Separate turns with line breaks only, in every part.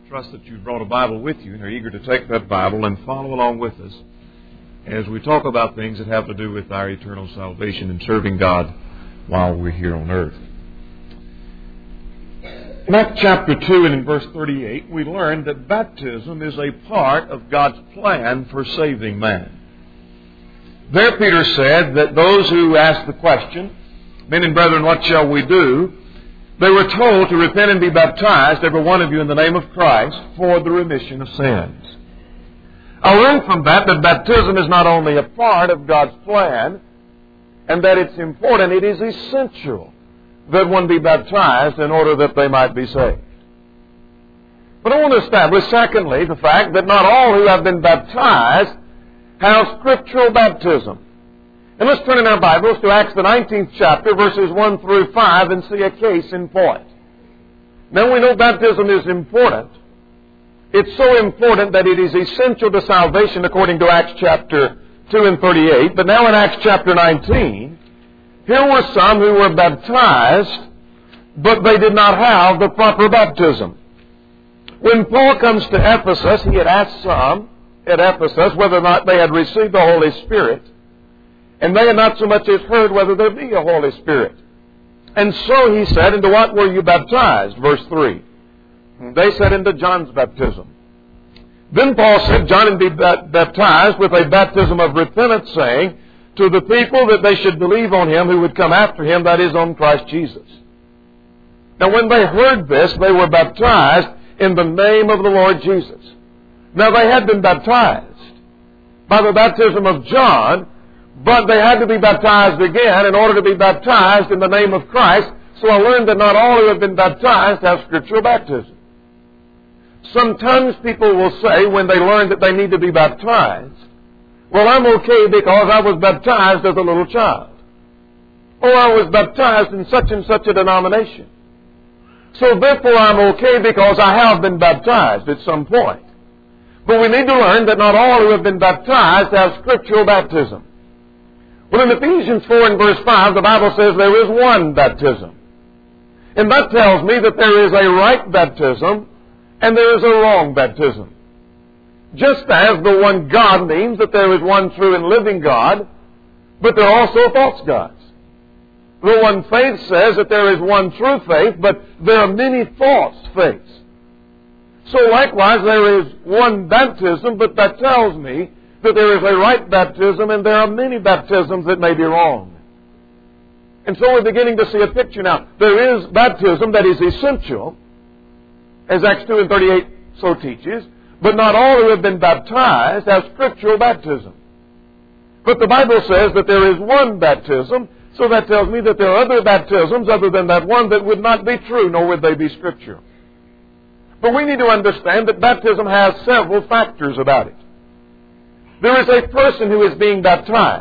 trust that you've brought a Bible with you and are eager to take that Bible and follow along with us as we talk about things that have to do with our eternal salvation and serving God while we're here on earth. In Acts chapter 2 and in verse 38, we learn that baptism is a part of God's plan for saving man. There Peter said that those who asked the question, "Men and brethren, what shall we do?" they were told to repent and be baptized, every one of you, in the name of Christ, for the remission of sins. I learned from that baptism is not only a part of God's plan, and that it's important, it is essential that one be baptized in order that they might be saved. But I want to establish, secondly, the fact that not all who have been baptized have scriptural baptism. And let's turn in our Bibles to Acts the 19th chapter, verses 1 through 5, and see a case in point. Now we know baptism is important. It's so important that it is essential to salvation according to Acts chapter 2 and 38. But now in Acts chapter 19, here were some who were baptized, but they did not have the proper baptism. When Paul comes to Ephesus, he had asked some at Ephesus whether or not they had received the Holy Spirit. And they had not so much as heard whether there be a Holy Spirit. And so he said, "Into what were you baptized?" Verse 3. They said, "Into John's baptism." Then Paul said, "John be baptized with a baptism of repentance, saying to the people that they should believe on him who would come after him, that is, on Christ Jesus." Now when they heard this, they were baptized in the name of the Lord Jesus. Now they had been baptized by the baptism of John, but they had to be baptized again in order to be baptized in the name of Christ. So I learned that not all who have been baptized have scriptural baptism. Sometimes people will say when they learn that they need to be baptized, "Well, I'm okay because I was baptized as a little child." Or I was baptized in such and such a denomination. So therefore I'm okay because I have been baptized at some point. But we need to learn that not all who have been baptized have scriptural baptism. Well, in Ephesians 4 and verse 5, the Bible says there is one baptism. And that tells me that there is a right baptism and there is a wrong baptism. Just as the one God means that there is one true and living God, but there are also false gods. The one faith says that there is one true faith, but there are many false faiths. So likewise, there is one baptism, but that tells me that there is a right baptism and there are many baptisms that may be wrong. And so we're beginning to see a picture now. There is baptism that is essential, as Acts 2 and 38 so teaches, but not all who have been baptized have scriptural baptism. But the Bible says that there is one baptism, so that tells me that there are other baptisms other than that one that would not be true, nor would they be scriptural. But we need to understand that baptism has several factors about it. There is a person who is being baptized.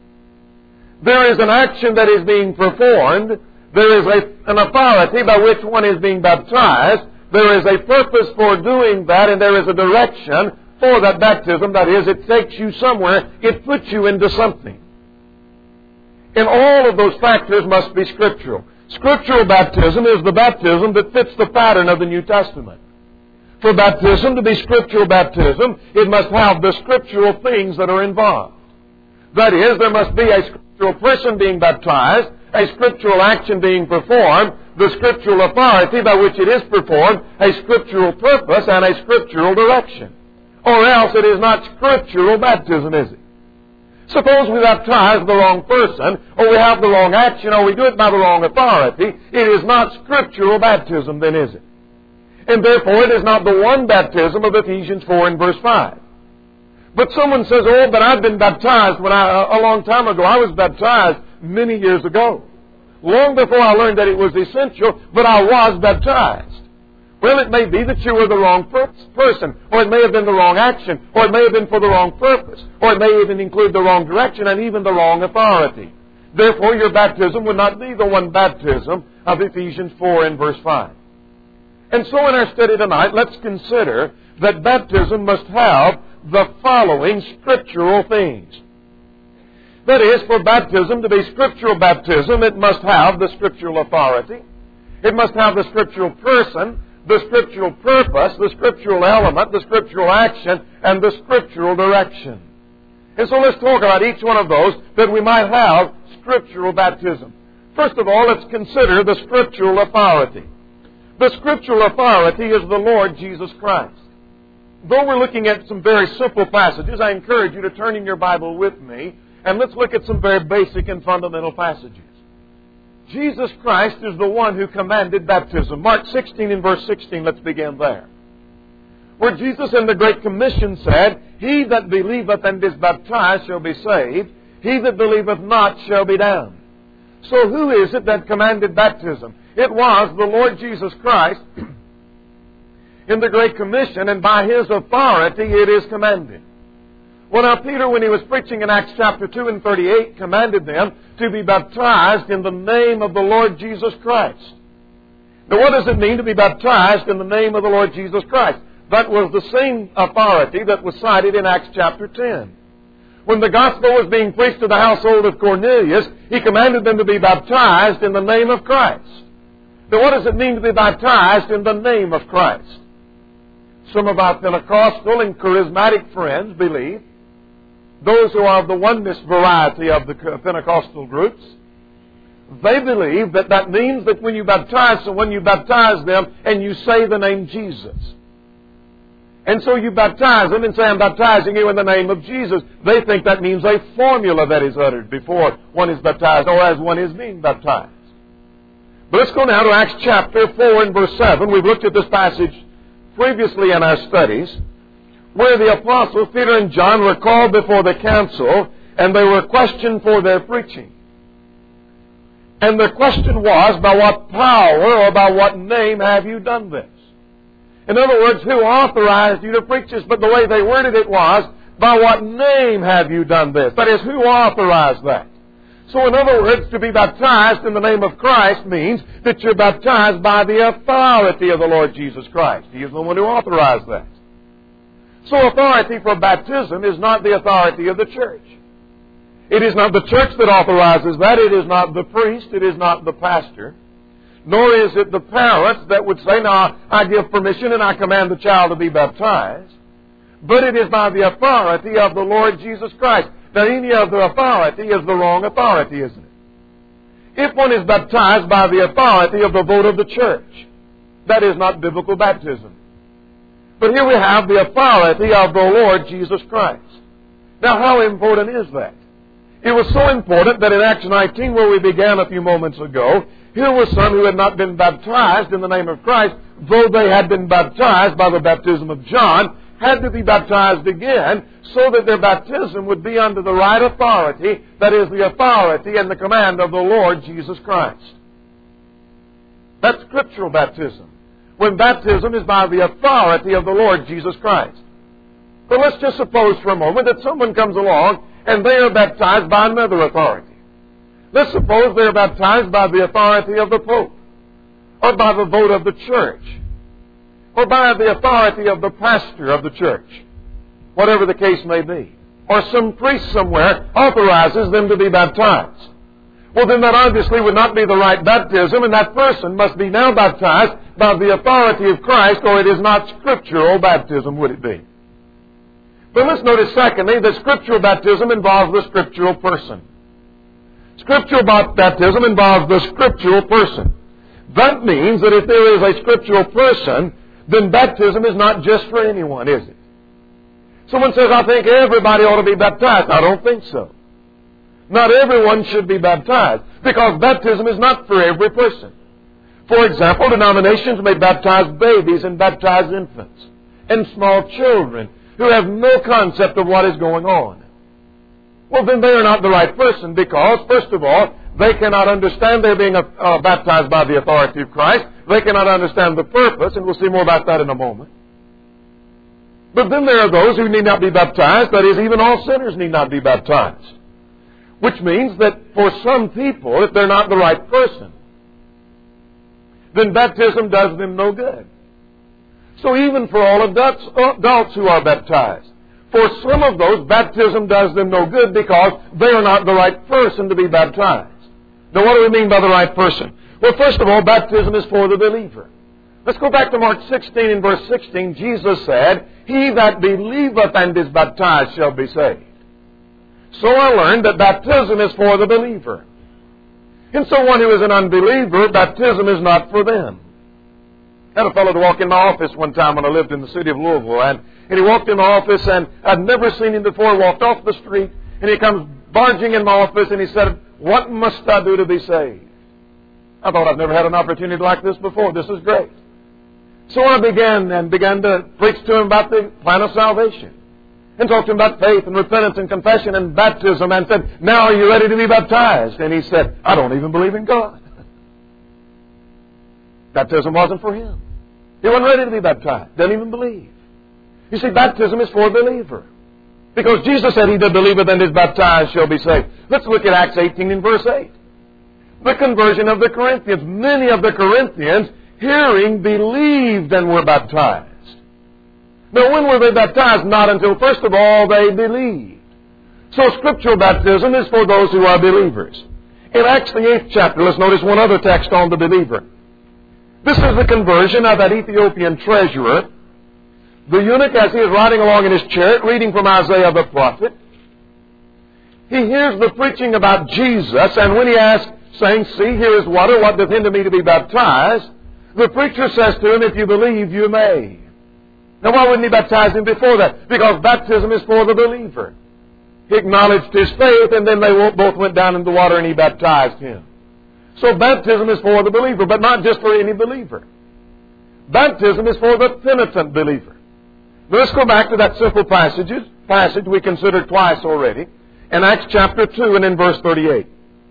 There is an action that is being performed. There is an authority by which one is being baptized. There is a purpose for doing that, and there is a direction for that baptism. That is, it takes you somewhere. It puts you into something. And all of those factors must be scriptural. Scriptural baptism is the baptism that fits the pattern of the New Testament. For baptism to be scriptural baptism, it must have the scriptural things that are involved. That is, there must be a scriptural person being baptized, a scriptural action being performed, the scriptural authority by which it is performed, a scriptural purpose, and a scriptural direction. Or else it is not scriptural baptism, is it? Suppose we baptize the wrong person, or we have the wrong action, or we do it by the wrong authority. It is not scriptural baptism, then, is it? And therefore it is not the one baptism of Ephesians 4 and verse 5. But someone says, "Oh, but I've been baptized a long time ago. I was baptized many years ago. Long before I learned that it was essential, but I was baptized." Well, it may be that you were the wrong person, or it may have been the wrong action, or it may have been for the wrong purpose, or it may even include the wrong direction and even the wrong authority. Therefore, your baptism would not be the one baptism of Ephesians 4 and verse 5. And so in our study tonight, let's consider that baptism must have the following scriptural things. That is, for baptism to be scriptural baptism, it must have the scriptural authority. It must have the scriptural person, the scriptural purpose, the scriptural element, the scriptural action, and the scriptural direction. And so let's talk about each one of those that we might have scriptural baptism. First of all, let's consider the scriptural authority. The scriptural authority is the Lord Jesus Christ. Though we're looking at some very simple passages, I encourage you to turn in your Bible with me, and let's look at some very basic and fundamental passages. Jesus Christ is the one who commanded baptism. Mark 16 and verse 16, let's begin there. Where Jesus in the Great Commission said, "He that believeth and is baptized shall be saved. He that believeth not shall be damned." So who is it that commanded baptism? It was the Lord Jesus Christ in the Great Commission, and by His authority it is commanded. Well, now Peter, when he was preaching in Acts chapter 2 and 38, commanded them to be baptized in the name of the Lord Jesus Christ. Now, what does it mean to be baptized in the name of the Lord Jesus Christ? That was the same authority that was cited in Acts chapter 10. When the gospel was being preached to the household of Cornelius, he commanded them to be baptized in the name of Christ. Now, what does it mean to be baptized in the name of Christ? Some of our Pentecostal and charismatic friends believe, those who are of the oneness variety of the Pentecostal groups, they believe that that means that when you baptize someone, you baptize them and you say the name Jesus. And so you baptize them and say, "I'm baptizing you in the name of Jesus." They think that means a formula that is uttered before one is baptized or as one is being baptized. But let's go now to Acts chapter 4 and verse 7. We've looked at this passage previously in our studies, where the apostles Peter and John were called before the council and they were questioned for their preaching. And the question was, by what power or by what name have you done this? In other words, who authorized you to preach this? But the way they worded it was, by what name have you done this? That is, who authorized that? So in other words, to be baptized in the name of Christ means that you're baptized by the authority of the Lord Jesus Christ. He is the one who authorized that. So authority for baptism is not the authority of the church. It is not the church that authorizes that. It is not the priest. It is not the pastor. Nor is it the parents that would say, "Now, I give permission and I command the child to be baptized." But it is by the authority of the Lord Jesus Christ. Now, any other authority is the wrong authority, isn't it? If one is baptized by the authority of the vote of the church, that is not biblical baptism. But here we have the authority of the Lord Jesus Christ. Now, how important is that? It was so important that in Acts 19, where we began a few moments ago, here were some who had not been baptized in the name of Christ, though they had been baptized by the baptism of John, had to be baptized again so that their baptism would be under the right authority, that is, the authority and the command of the Lord Jesus Christ. That's scriptural baptism, when baptism is by the authority of the Lord Jesus Christ. But let's just suppose for a moment that someone comes along and they are baptized by another authority. Let's suppose they are baptized by the authority of the Pope, or by the vote of the church, or by the authority of the pastor of the church, whatever the case may be. Or some priest somewhere authorizes them to be baptized. Well, then that obviously would not be the right baptism, and that person must be now baptized by the authority of Christ, or it is not scriptural baptism, would it be? But let's notice, secondly, that scriptural baptism involves the scriptural person. Scriptural baptism involves the scriptural person. That means that if there is a scriptural person, then baptism is not just for anyone, is it? Someone says, "I think everybody ought to be baptized." I don't think so. Not everyone should be baptized, because baptism is not for every person. For example, denominations may baptize babies and baptize infants and small children who have no concept of what is going on. Well, then they are not the right person, because, first of all, they cannot understand they're being baptized by the authority of Christ. They cannot understand the purpose, and we'll see more about that in a moment. But then there are those who need not be baptized. That is, even all sinners need not be baptized. Which means that for some people, if they're not the right person, then baptism does them no good. So even for all adults who are baptized, for some of those, baptism does them no good because they are not the right person to be baptized. Now, what do we mean by the right person? Well, first of all, baptism is for the believer. Let's go back to Mark 16 and verse 16. Jesus said, "He that believeth and is baptized shall be saved." So I learned that baptism is for the believer. And so one who is an unbeliever, baptism is not for them. I had a fellow to walk in my office one time when I lived in the city of Louisville, and he walked in my office, and I'd never seen him before. He walked off the street, and he comes barging in my office, and he said, "What must I do to be saved?" I thought, I've never had an opportunity like this before. This is great. So I began to preach to him about the plan of salvation, and talked to him about faith and repentance and confession and baptism, and said, "Now are you ready to be baptized?" And he said, "I don't even believe in God." Baptism wasn't for him. He wasn't ready to be baptized. Didn't even believe. You see, baptism is for a believer. Because Jesus said, "He that believeth and is baptized shall be saved." Let's look at Acts 18 and verse 8. The conversion of the Corinthians. Many of the Corinthians, hearing, believed and were baptized. Now, when were they baptized? Not until, first of all, they believed. So scriptural baptism is for those who are believers. In Acts the 8th chapter, let's notice one other text on the believer. This is the conversion of that Ethiopian treasurer. The eunuch, as he is riding along in his chariot, reading from Isaiah the prophet, he hears the preaching about Jesus, and when he asks, saying, "See, here is water, what doth hinder me to be baptized?" the preacher says to him, "If you believe, you may." Now, why wouldn't he baptize him before that? Because baptism is for the believer. He acknowledged his faith, and then they both went down in the water, and he baptized him. So baptism is for the believer, but not just for any believer. Baptism is for the penitent believer. Now let's go back to that simple passage we considered twice already, in Acts chapter 2 and in verse 38.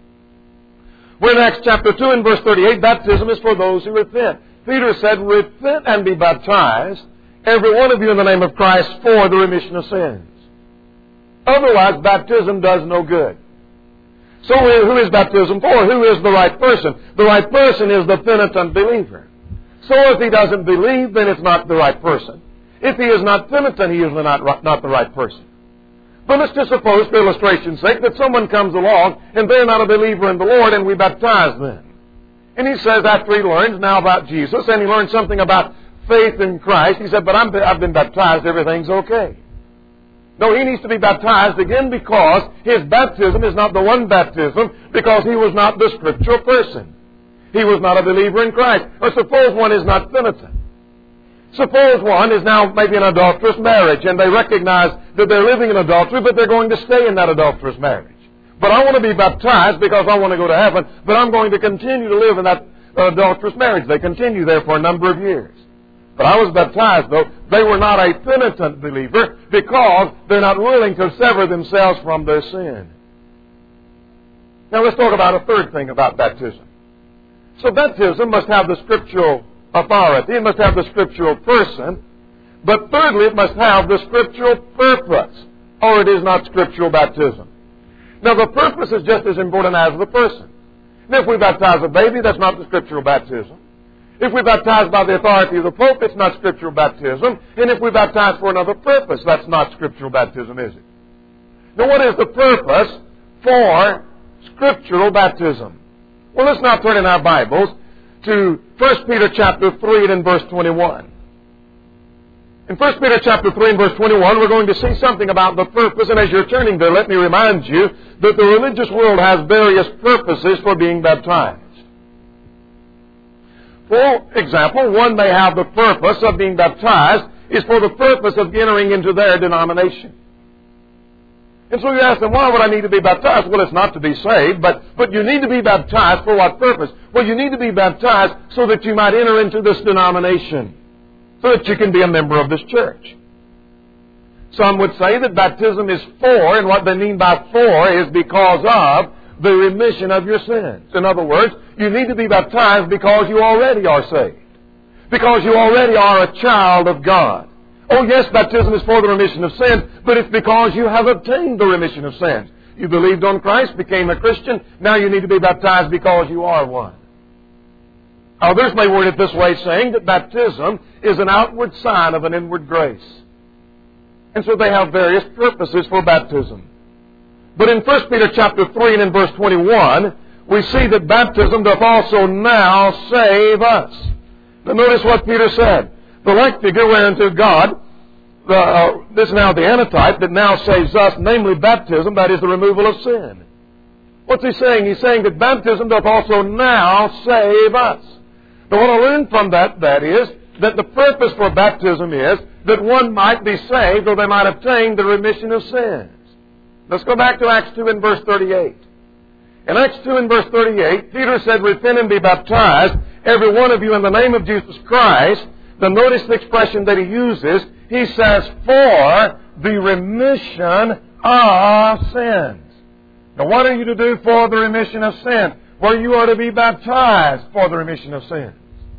We're in Acts chapter 2 and verse 38, baptism is for those who repent. Peter said, "Repent and be baptized, every one of you in the name of Christ, for the remission of sins." Otherwise, baptism does no good. So who is baptism for? Who is the right person? The right person is the penitent believer. So if he doesn't believe, then it's not the right person. If he is not penitent, he is not the right person. But let's just suppose, for illustration's sake, that someone comes along and they're not a believer in the Lord, and we baptize them. And he says, after he learns now about Jesus, and he learns something about faith in Christ, he said, "But I've been baptized, everything's okay." No, he needs to be baptized again, because his baptism is not the one baptism, because he was not the scriptural person. He was not a believer in Christ. Or suppose one is not penitent. Suppose one is now maybe in an adulterous marriage, and they recognize that they're living in adultery, but they're going to stay in that adulterous marriage. But I want to be baptized because I want to go to heaven, but I'm going to continue to live in that adulterous marriage. They continue there for a number of years. But I was baptized, though. They were not a penitent believer because they're not willing to sever themselves from their sin. Now let's talk about a third thing about baptism. So baptism must have the scriptural authority. It must have the scriptural person. But thirdly, it must have the scriptural purpose, or it is not scriptural baptism. Now the purpose is just as important as the person. And if we baptize a baby, that's not the scriptural baptism. If we baptize by the authority of the Pope, it's not scriptural baptism. And if we baptize for another purpose, that's not scriptural baptism, is it? Now, what is the purpose for scriptural baptism? Well, let's now turn in our Bibles to 1 Peter chapter 3 and verse 21. In 1 Peter chapter 3 and verse 21, we're going to see something about the purpose. And as you're turning there, let me remind you that the religious world has various purposes for being baptized. For example, one may have the purpose of being baptized is for the purpose of entering into their denomination. And so you ask them, why would I need to be baptized? Well, it's not to be saved, but you need to be baptized for what purpose? Well, you need to be baptized so that you might enter into this denomination, so that you can be a member of this church. Some would say that baptism is for, and what they mean by for is because of the remission of your sins. In other words, you need to be baptized because you already are saved. Because you already are a child of God. Oh yes, baptism is for the remission of sins, but it's because you have obtained the remission of sins. You believed on Christ, became a Christian, now you need to be baptized because you are one. Others may word it this way, saying that baptism is an outward sign of an inward grace. And so they have various purposes for baptism. But in 1 Peter chapter 3 and in verse 21, we see that baptism doth also now save us. Now notice what Peter said. The like figure whereunto God, this is now the antitype that now saves us, namely baptism, that is the removal of sin. What's he saying? He's saying that baptism doth also now save us. Now what I learned from that is that the purpose for baptism is that one might be saved or they might obtain the remission of sins. Let's go back to Acts 2 and verse 38. In Acts 2 and verse 38, Peter said, repent and be baptized, every one of you in the name of Jesus Christ. Then notice the expression that he uses. He says, for the remission of sins. Now what are you to do for the remission of sins? Well, you are to be baptized for the remission of sins.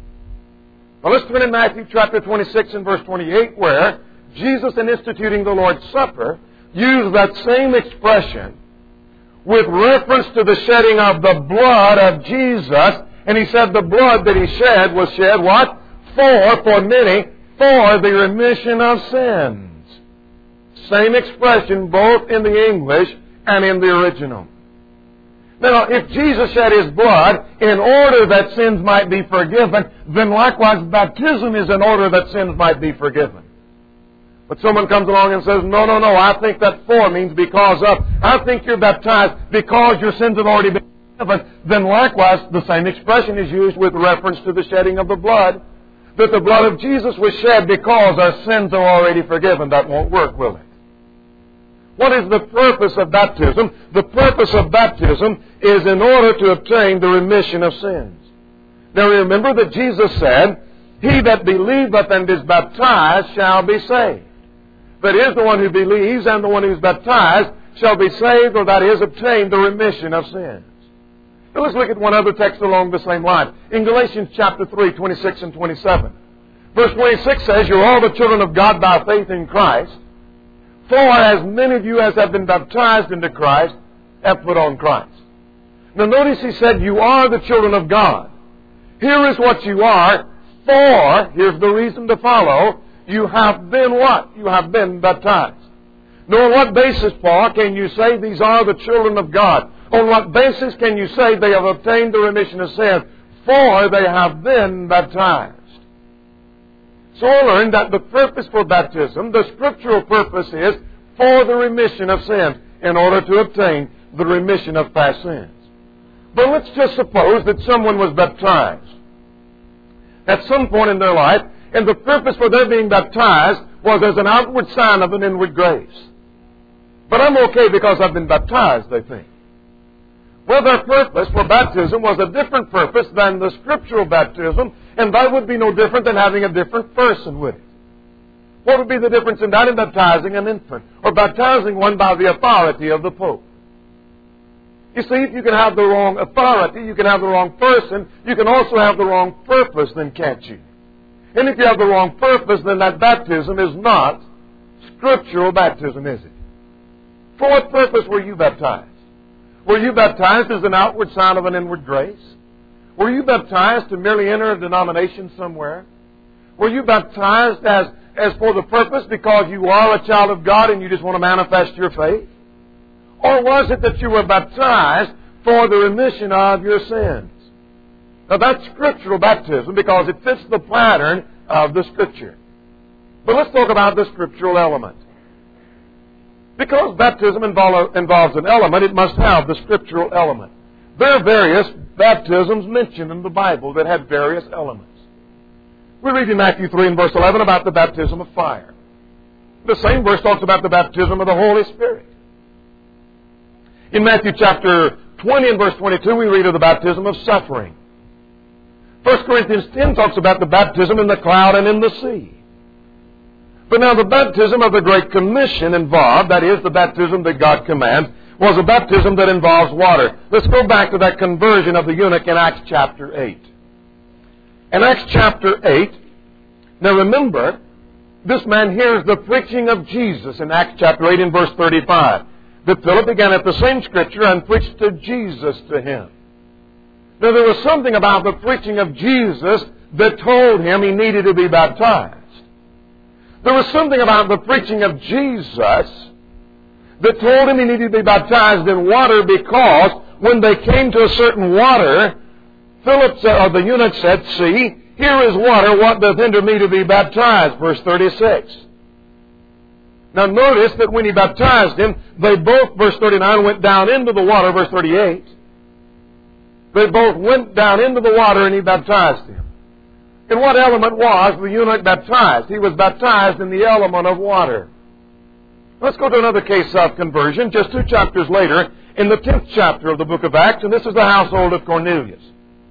Now let's turn in Matthew chapter 26 and verse 28, where Jesus, in instituting the Lord's Supper, used that same expression with reference to the shedding of the blood of Jesus. And he said the blood that he shed was shed what? For many, for the remission of sins. Same expression both in the English and in the original. Now, if Jesus shed His blood in order that sins might be forgiven, then likewise baptism is in order that sins might be forgiven. But someone comes along and says, no, I think that for means because of. I think you're baptized because your sins have already been forgiven. Then likewise, the same expression is used with reference to the shedding of the blood. That the blood of Jesus was shed because our sins are already forgiven. That won't work, will it? What is the purpose of baptism? The purpose of baptism is in order to obtain the remission of sins. Now remember that Jesus said, he that believeth and is baptized shall be saved. That is, the one who believes and the one who is baptized shall be saved, or that is, obtain the remission of sins. Now let's look at one other text along the same line. In Galatians chapter 3, 26 and 27. Verse 26 says, you're all the children of God by faith in Christ. For as many of you as have been baptized into Christ have put on Christ. Now notice he said, you are the children of God. Here is what you are. For, here's the reason to follow, you have been what? You have been baptized. Now on what basis, Paul, can you say these are the children of God? On what basis can you say they have obtained the remission of sins? For they have been baptized. So I learned that the purpose for baptism, the scriptural purpose is for the remission of sins, in order to obtain the remission of past sins. But let's just suppose that someone was baptized at some point in their life, and the purpose for their being baptized was as an outward sign of an inward grace. But I'm okay because I've been baptized, they think. Well, their purpose for baptism was a different purpose than the scriptural baptism, and that would be no different than having a different person with it. What would be the difference in that and baptizing an infant, or baptizing one by the authority of the Pope? You see, if you can have the wrong authority, you can have the wrong person, you can also have the wrong purpose, then can't you? And if you have the wrong purpose, then that baptism is not scriptural baptism, is it? For what purpose were you baptized? Were you baptized as an outward sign of an inward grace? Were you baptized to merely enter a denomination somewhere? Were you baptized as for the purpose because you are a child of God and you just want to manifest your faith? Or was it that you were baptized for the remission of your sins? Now that's scriptural baptism because it fits the pattern of the Scripture. But let's talk about the scriptural element. Because baptism involves an element, it must have the scriptural element. There are various baptisms mentioned in the Bible that have various elements. We read in Matthew 3 and verse 11 about the baptism of fire. The same verse talks about the baptism of the Holy Spirit. In Matthew chapter 20 and verse 22, we read of the baptism of suffering. 1 Corinthians 10 talks about the baptism in the cloud and in the sea. But now the baptism of the Great Commission involved, that is, the baptism that God commands, was a baptism that involves water. Let's go back to that conversion of the eunuch in Acts chapter 8. In Acts chapter 8, now remember, this man hears the preaching of Jesus in Acts chapter 8 and verse 35. That Philip began at the same scripture and preached to Jesus to him. Now there was something about the preaching of Jesus that told him he needed to be baptized. There was something about the preaching of Jesus that told him he needed to be baptized in water, because when they came to a certain water, Philip said, or the eunuch said, see, Here is water, what doth hinder me to be baptized? Verse 36. Now notice that when he baptized him, they both, verse 39, went down into the water, verse 38. They both went down into the water and he baptized him. In what element was the eunuch baptized? He was baptized in the element of water. Let's go to another case of conversion, just 2 chapters later, in the 10th chapter of the book of Acts, and this is the household of Cornelius.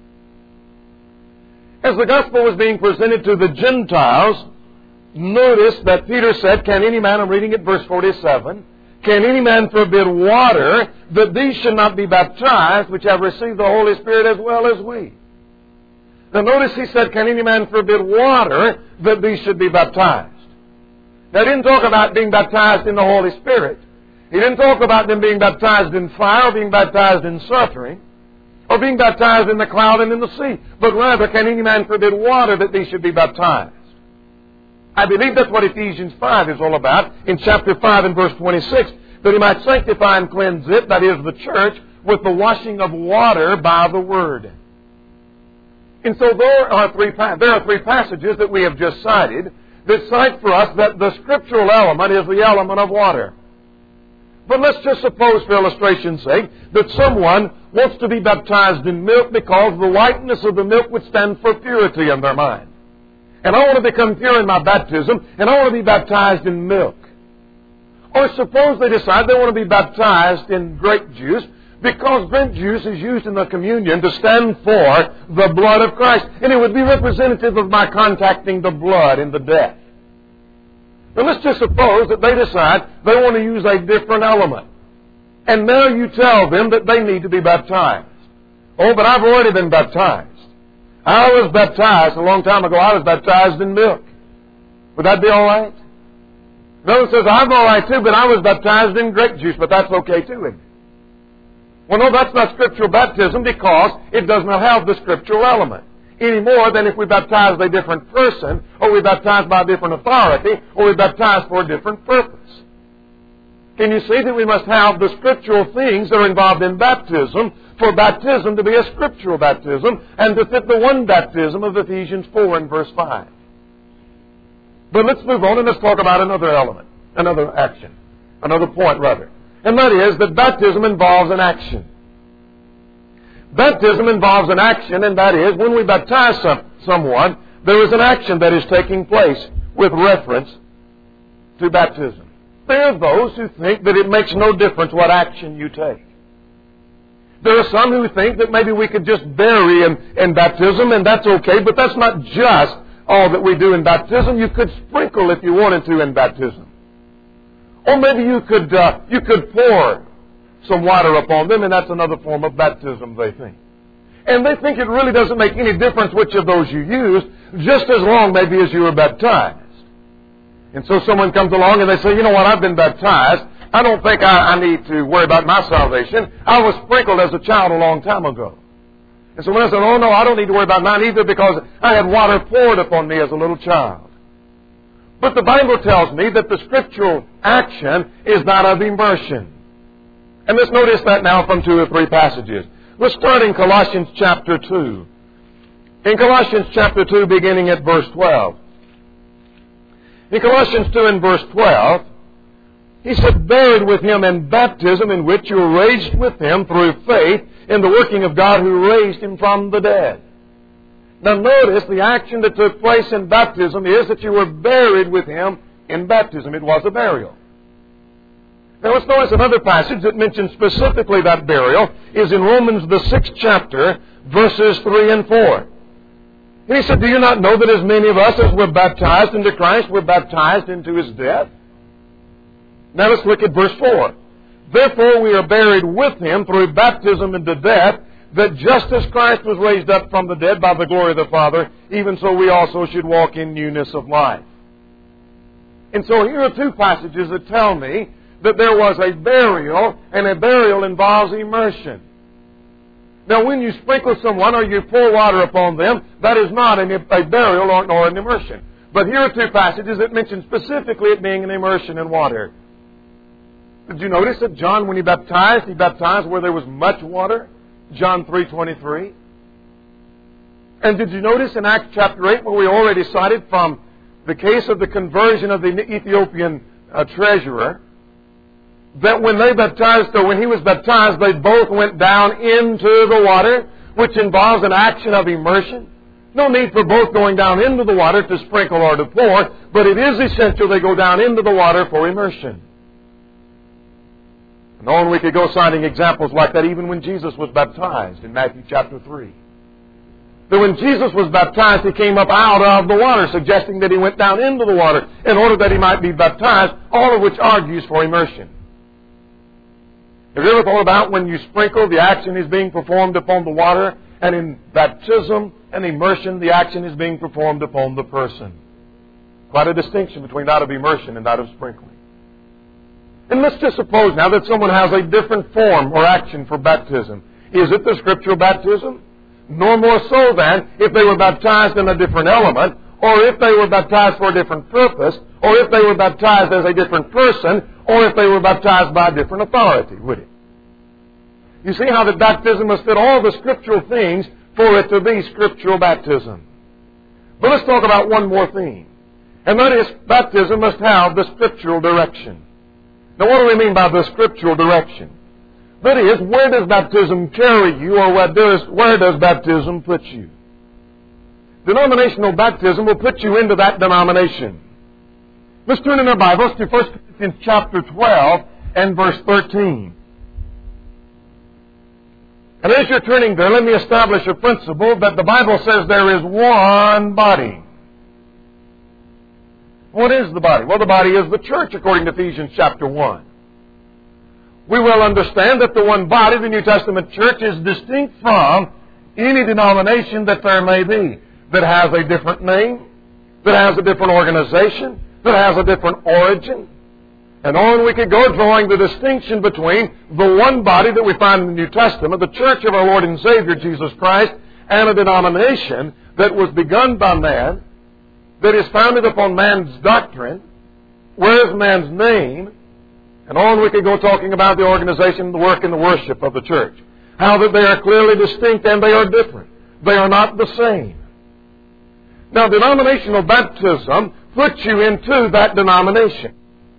As the gospel was being presented to the Gentiles, notice that Peter said, can any man, I'm reading at verse 47, can any man forbid water that these should not be baptized, which have received the Holy Spirit as well as we? Now notice he said, can any man forbid water that these should be baptized? Now he didn't talk about being baptized in the Holy Spirit. He didn't talk about them being baptized in fire, or being baptized in suffering, or being baptized in the cloud and in the sea. But rather, can any man forbid water that these should be baptized? I believe that's what Ephesians 5 is all about, in chapter 5 and verse 26, that he might sanctify and cleanse it, that is, the church, with the washing of water by the Word. And so there are three passages that we have just cited that cite for us that the scriptural element is the element of water. But let's just suppose, for illustration's sake, that someone wants to be baptized in milk because the whiteness of the milk would stand for purity in their mind. And I want to become pure in my baptism, and I want to be baptized in milk. Or suppose they decide they want to be baptized in grape juice because grape juice is used in the communion to stand for the blood of Christ. And it would be representative of my contacting the blood in the death. But let's just suppose that they decide they want to use a different element. And now you tell them that they need to be baptized. Oh, but I've already been baptized. I was baptized a long time ago. I was baptized in milk. Would that be all right? No one says, I'm all right too, but I was baptized in grape juice, but that's okay too, isn't it? Well, no, that's not scriptural baptism because it does not have the scriptural element. Any more than if we baptize a different person, or we baptize by a different authority, or we baptize for a different purpose. Can you see that we must have the scriptural things that are involved in baptism for baptism to be a scriptural baptism and to fit the one baptism of Ephesians 4 and verse 5? But let's move on and let's talk about another element, another action, another point rather. And that is that baptism involves an action. Baptism involves an action, and that is when we baptize someone, there is an action that is taking place with reference to baptism. There are those who think that it makes no difference what action you take. There are some who think that maybe we could just bury in baptism, and that's okay, but that's not just all that we do in baptism. You could sprinkle if you wanted to in baptism. Or maybe you could pour some water upon them, and that's another form of baptism, they think. And they think it really doesn't make any difference which of those you use, just as long maybe as you were baptized. And so someone comes along and they say, you know what, I've been baptized. I don't think I need to worry about my salvation. I was sprinkled as a child a long time ago. And so when I said, oh no, I don't need to worry about mine either because I had water poured upon me as a little child. But the Bible tells me that the scriptural action is that of immersion. And let's notice that now from 2 or 3 passages. Let's start in Colossians chapter 2. In Colossians chapter 2, beginning at verse 12. In Colossians 2 and verse 12, he said, buried with him in baptism, in which you were raised with him through faith in the working of God who raised him from the dead. Now notice the action that took place in baptism is that you were buried with him in baptism. It was a burial. Now let's notice another passage that mentions specifically that burial is in Romans the 6th chapter, verses 3 and 4. And he said, do you not know that as many of us as were baptized into Christ were baptized into his death? Now let's look at verse 4. Therefore we are buried with him through baptism into death, that just as Christ was raised up from the dead by the glory of the Father, even so we also should walk in newness of life. And so here are 2 passages that tell me that there was a burial, and a burial involves immersion. Now when you sprinkle someone or you pour water upon them, that is not a burial nor an immersion. But here are 2 passages that mention specifically it being an immersion in water. Did you notice that John, when he baptized where there was much water? John 3:23.
And did you notice in Acts chapter 8, where we already cited from the case of the conversion of the Ethiopian treasurer, that when he was baptized, they both went down into the water, which involves an action of immersion. No need for both going down into the water to sprinkle or to pour, but it is essential they go down into the water for immersion. And on we could go citing examples like that even when Jesus was baptized in Matthew chapter 3. That when Jesus was baptized, He came up out of the water, suggesting that He went down into the water in order that He might be baptized, all of which argues for immersion. Have you ever thought about when you sprinkle, the action is being performed upon the water, and in baptism and immersion, the action is being performed upon the person? Quite a distinction between that of immersion and that of sprinkling. And let's just suppose now that someone has a different form or action for baptism. Is it the scriptural baptism? No more so than if they were baptized in a different element, or if they were baptized for a different purpose, or if they were baptized as a different person, or if they were baptized by a different authority, would it? You see how that baptism must fit all the scriptural things for it to be scriptural baptism. But let's talk about one more thing. And that is, baptism must have the scriptural direction. Now, what do we mean by the scriptural direction? That is, where does baptism carry you, or where does baptism put you? Denominational baptism will put you into that denomination. Let's turn in our Bibles to 1 Corinthians chapter 12 and verse 13. And as you're turning there, let me establish a principle that the Bible says there is one body. What is the body? Well, the body is the church, according to Ephesians chapter 1. We will understand that the one body, the New Testament church, is distinct from any denomination that there may be, that has a different name, that has a different organization, that has a different origin. And on we could go, drawing the distinction between the one body that we find in the New Testament, the church of our Lord and Savior Jesus Christ, and a denomination that was begun by man, that is founded upon man's doctrine, wears man's name, and on we could go talking about the organization, the work, and the worship of the church. How that they are clearly distinct and they are different. They are not the same. Now, denominational baptism puts you into that denomination.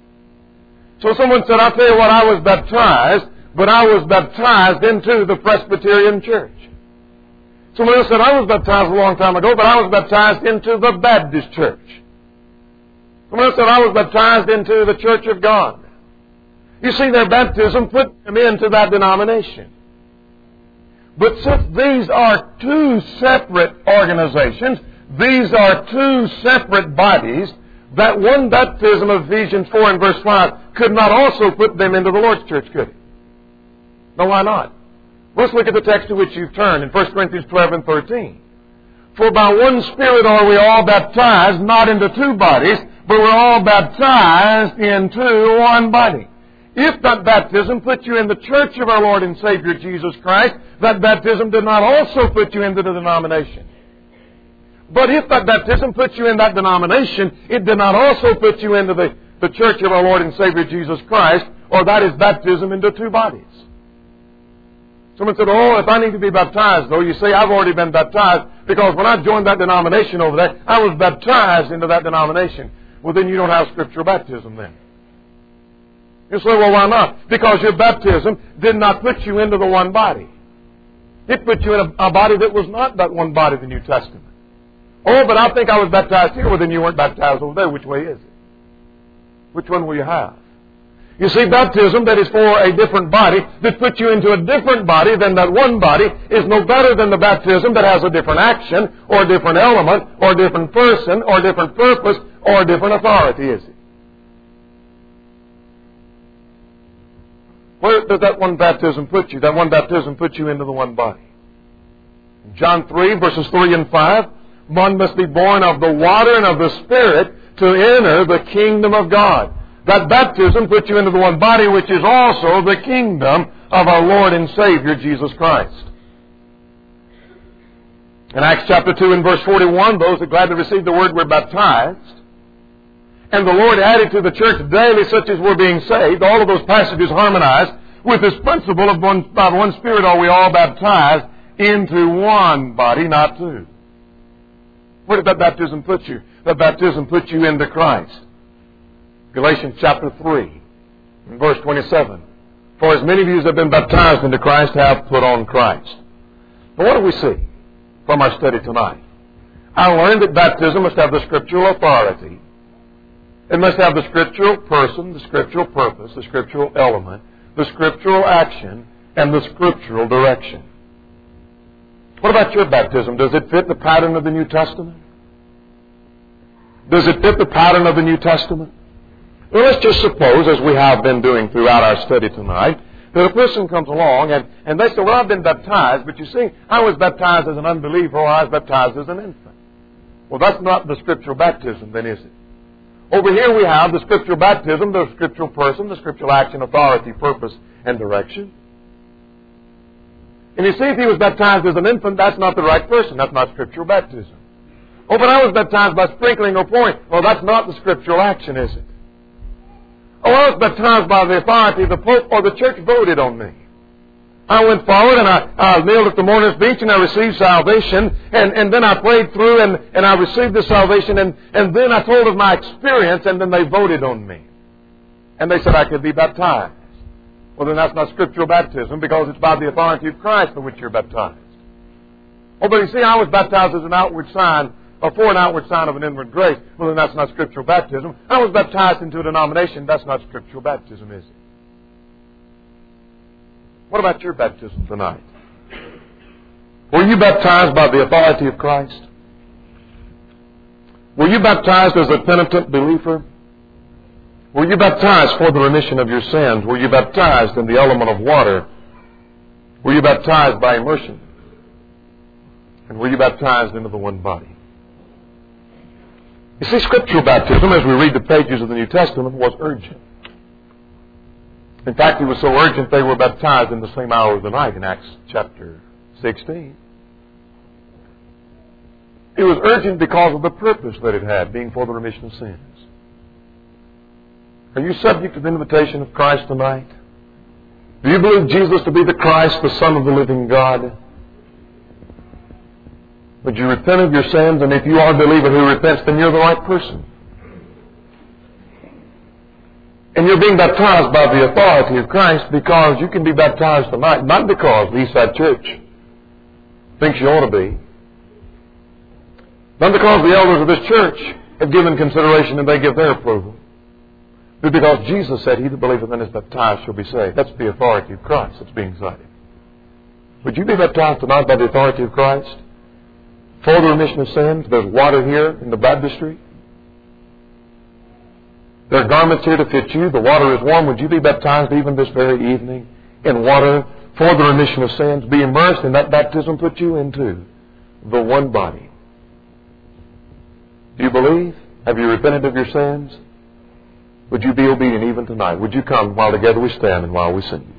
So someone said, I'll tell you what, I was baptized, but I was baptized into the Presbyterian Church. Someone else said, I was baptized a long time ago, but I was baptized into the Baptist Church. Someone else said, I was baptized into the Church of God. You see, their baptism put them into that denomination. But since these are two separate organizations, these are two separate bodies, that one baptism of Ephesians 4 and verse 5 could not also put them into the Lord's church, could it? No, why not? Let's look at the text to which you've turned in 1 Corinthians 12 and 13. For by one Spirit are we all baptized, not into two bodies, but we're all baptized into one body. If that baptism put you in the church of our Lord and Savior Jesus Christ, that baptism did not also put you into the denomination. But if that baptism puts you in that denomination, it did not also put you into the church of our Lord and Savior Jesus Christ, or that is baptism into two bodies. Someone said, oh, if I need to be baptized, though, you say, I've already been baptized, because when I joined that denomination over there, I was baptized into that denomination. Well, then you don't have scriptural baptism then. You say, well, why not? Because your baptism did not put you into the one body. It put you in a body that was not that one body of the New Testament. Oh, but I think I was baptized here. Well, then you weren't baptized over there. Which way is it? Which one will you have? You see, baptism that is for a different body, that puts you into a different body than that one body, is no better than the baptism that has a different action, or a different element, or a different person, or a different purpose, or a different authority, is it? Where does that one baptism put you? That one baptism puts you into the one body. In John 3, verses 3 and 5, one must be born of the water and of the Spirit to enter the kingdom of God. That baptism puts you into the one body, which is also the kingdom of our Lord and Savior, Jesus Christ. In Acts chapter 2 and verse 41, those that gladly received the word were baptized. And the Lord added to the church daily such as were being saved. All of those passages harmonized with this principle of by one Spirit are we all baptized into one body, not two. Where did that baptism put you? That baptism put you into Christ. Galatians chapter 3, verse 27. For as many of you as have been baptized into Christ have put on Christ. But what do we see from our study tonight? I learned that baptism must have the scriptural authority. It must have the scriptural person, the scriptural purpose, the scriptural element, the scriptural action, and the scriptural direction. What about your baptism? Does it fit the pattern of the New Testament? Does it fit the pattern of the New Testament? Well, let's just suppose, as we have been doing throughout our study tonight, that a person comes along and they say, well, I've been baptized, but you see, I was baptized as an unbeliever or I was baptized as an infant. Well, that's not the scriptural baptism, then, is it? Over here we have the scriptural baptism, the scriptural person, the scriptural action, authority, purpose, and direction. And you see, if he was baptized as an infant, that's not the right person. That's not scriptural baptism. Oh, but I was baptized by sprinkling or pouring. Well, that's not the scriptural action, is it? Oh, I was baptized by the authority of the Pope, or the church voted on me. I went forward and I kneeled at the mourner's bench and I received salvation, and then I prayed through and I received the salvation, and then I told of my experience, and then they voted on me. And they said I could be baptized. Well, then that's not scriptural baptism, because it's by the authority of Christ for which you're baptized. Oh, but you see, I was baptized as an outward sign, or for an outward sign of an inward grace. Well, then that's not scriptural baptism. I was baptized into a denomination. That's not scriptural baptism, is it? What about your baptism tonight? Were you baptized by the authority of Christ? Were you baptized as a penitent believer? Were you baptized for the remission of your sins? Were you baptized in the element of water? Were you baptized by immersion? And were you baptized into the one body? You see, scriptural baptism, as we read the pages of the New Testament, was urgent. In fact, it was so urgent they were baptized in the same hour of the night in Acts chapter 16. It was urgent because of the purpose that it had, being for the remission of sins. Are you subject to the invitation of Christ tonight? Do you believe Jesus to be the Christ, the Son of the living God? Would you repent of your sins? And if you are a believer who repents, then you're the right person. And you're being baptized by the authority of Christ, because you can be baptized tonight, not because the Eastside Church thinks you ought to be, not because the elders of this church have given consideration and they give their approval, but because Jesus said, he that believeth and is baptized shall be saved. That's the authority of Christ that's being cited. Would you be baptized tonight by the authority of Christ? For the remission of sins? There's water here in the baptistry. There are garments here to fit you. The water is warm. Would you be baptized even this very evening in water for the remission of sins? Be immersed, and that baptism put you into the one body. Do you believe? Have you repented of your sins? Would you be obedient even tonight? Would you come while together we stand and while we sing?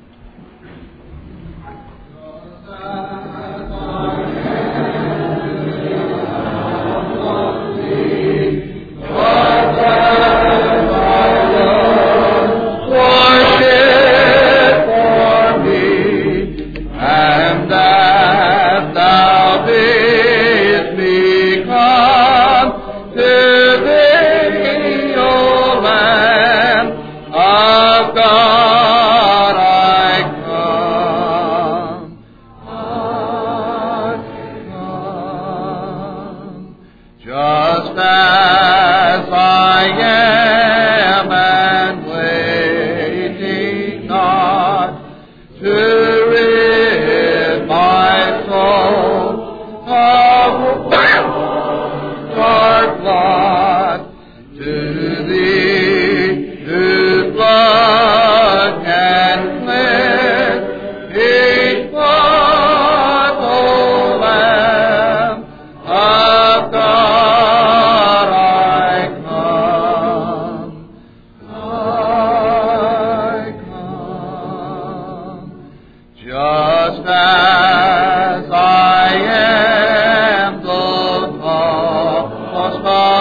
As I am the lost